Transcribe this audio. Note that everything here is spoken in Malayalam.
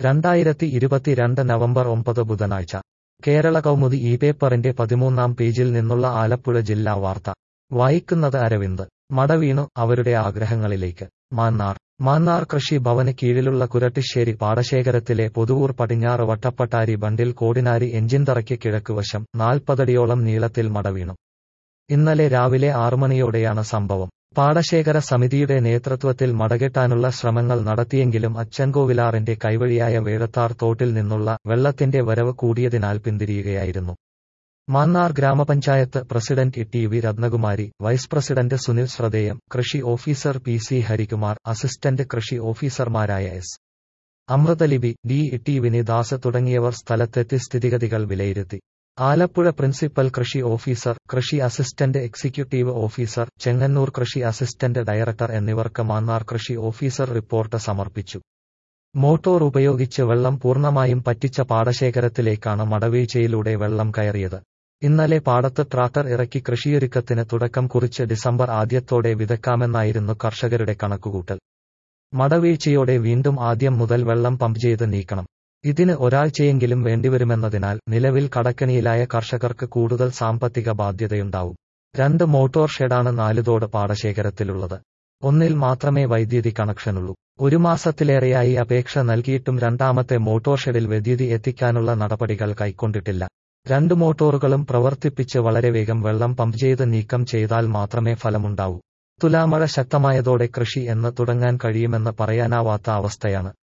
2022 നവംബർ 9 ബുധനാഴ്ച കേരള കൗമുദി ഈ പേപ്പറിന്റെ 13-ാം പേജിൽ നിന്നുള്ള ആലപ്പുഴ ജില്ലാ വാർത്ത വായിക്കുന്നത് അരവിന്ദ്. മടവീണു അവരുടെ ആഗ്രഹങ്ങളിലേക്ക്. മാന്നാർ കൃഷി ഭവന് കീഴിലുള്ള കുരട്ടിശ്ശേരി പാടശേഖരത്തിലെ പൊതുവൂർ പടിഞ്ഞാറ് വട്ടപ്പട്ടാരി ബണ്ടിൽ കോടിനാരി എഞ്ചിൻതറയ്ക്ക് കിഴക്കുവശം 40 അടിയോളം നീളത്തിൽ മടവീണു. ഇന്നലെ രാവിലെ 6 മണിയോടെയാണ് സംഭവം. പാടശേഖര സമിതിയുടെ നേതൃത്വത്തിൽ മടകെട്ടാനുള്ള ശ്രമങ്ങൾ നടത്തിയെങ്കിലും അച്ചൻകോവിലാറിന്റെ കൈവഴിയായ വേഴത്താർ തോട്ടിൽ നിന്നുള്ള വെള്ളത്തിന്റെ വരവ് കൂടിയതിനാൽ പിന്തിരിയുകയായിരുന്നു. മാന്നാർ ഗ്രാമപഞ്ചായത്ത് president T V Ratnakumari, vice president Sunil ശ്രദ്ധേയം, കൃഷി officer P C Harikumar, assistant കൃഷി ഓഫീസർമാരായ എസ് അമൃതലിപി, ടി വിനിദാസ് തുടങ്ങിയവർ സ്ഥലത്തെത്തി സ്ഥിതിഗതികൾ വിലയിരുത്തി. ആലപ്പുഴ പ്രിൻസിപ്പൽ കൃഷി ഓഫീസർ, കൃഷി അസിസ്റ്റന്റ് എക്സിക്യൂട്ടീവ് ഓഫീസർ, ചെങ്ങന്നൂർ കൃഷി അസിസ്റ്റന്റ് ഡയറക്ടർ എന്നിവർക്ക് മാന്നാർ കൃഷി ഓഫീസർ റിപ്പോർട്ട് സമർപ്പിച്ചു. മോട്ടോർ ഉപയോഗിച്ച് വെള്ളം പൂർണ്ണമായും പറ്റിച്ച പാടശേഖരത്തിലേക്കാണ് മടവീഴ്ചയിലൂടെ വെള്ളം കയറിയത്. ഇന്നലെ പാടത്ത് ട്രാക്ടർ ഇറക്കി കൃഷിയൊരുക്കത്തിന് തുടക്കം കുറിച്ച് ഡിസംബർ ആദ്യത്തോടെ വിതയ്ക്കാമെന്നായിരുന്നു കർഷകരുടെ കണക്കുകൂട്ടൽ. മടവീഴ്ചയോടെ വീണ്ടും ആദ്യം മുതൽ വെള്ളം പമ്പ് ചെയ്ത് നീക്കണം. ഇതിന് ഒരാഴ്ചയെങ്കിലും വേണ്ടിവരുമെന്നതിനാൽ നിലവിൽ കടക്കെണിയിലായ കർഷകർക്ക് കൂടുതൽ സാമ്പത്തിക ബാധ്യതയുണ്ടാവും. 2 മോട്ടോർ ഷെഡാണ് 4 തോട് പാടശേഖരത്തിലുള്ളത്. ഒന്നിൽ മാത്രമേ വൈദ്യുതി കണക്ഷനുള്ളൂ. 1 മാസത്തിലേറെയായി അപേക്ഷ നൽകിയിട്ടും രണ്ടാമത്തെ മോട്ടോർ ഷെഡിൽ വൈദ്യുതി എത്തിക്കാനുള്ള നടപടികൾ കൈക്കൊണ്ടിട്ടില്ല. 2 മോട്ടോറുകളും പ്രവർത്തിപ്പിച്ച് വളരെ വേഗം വെള്ളം പമ്പ് ചെയ്ത് നീക്കം ചെയ്താൽ മാത്രമേ ഫലമുണ്ടാവൂ. തുലാമഴ ശക്തമായതോടെ കൃഷി എന്ന് തുടങ്ങാൻ കഴിയുമെന്ന് പറയാനാവാത്ത അവസ്ഥയാണ്.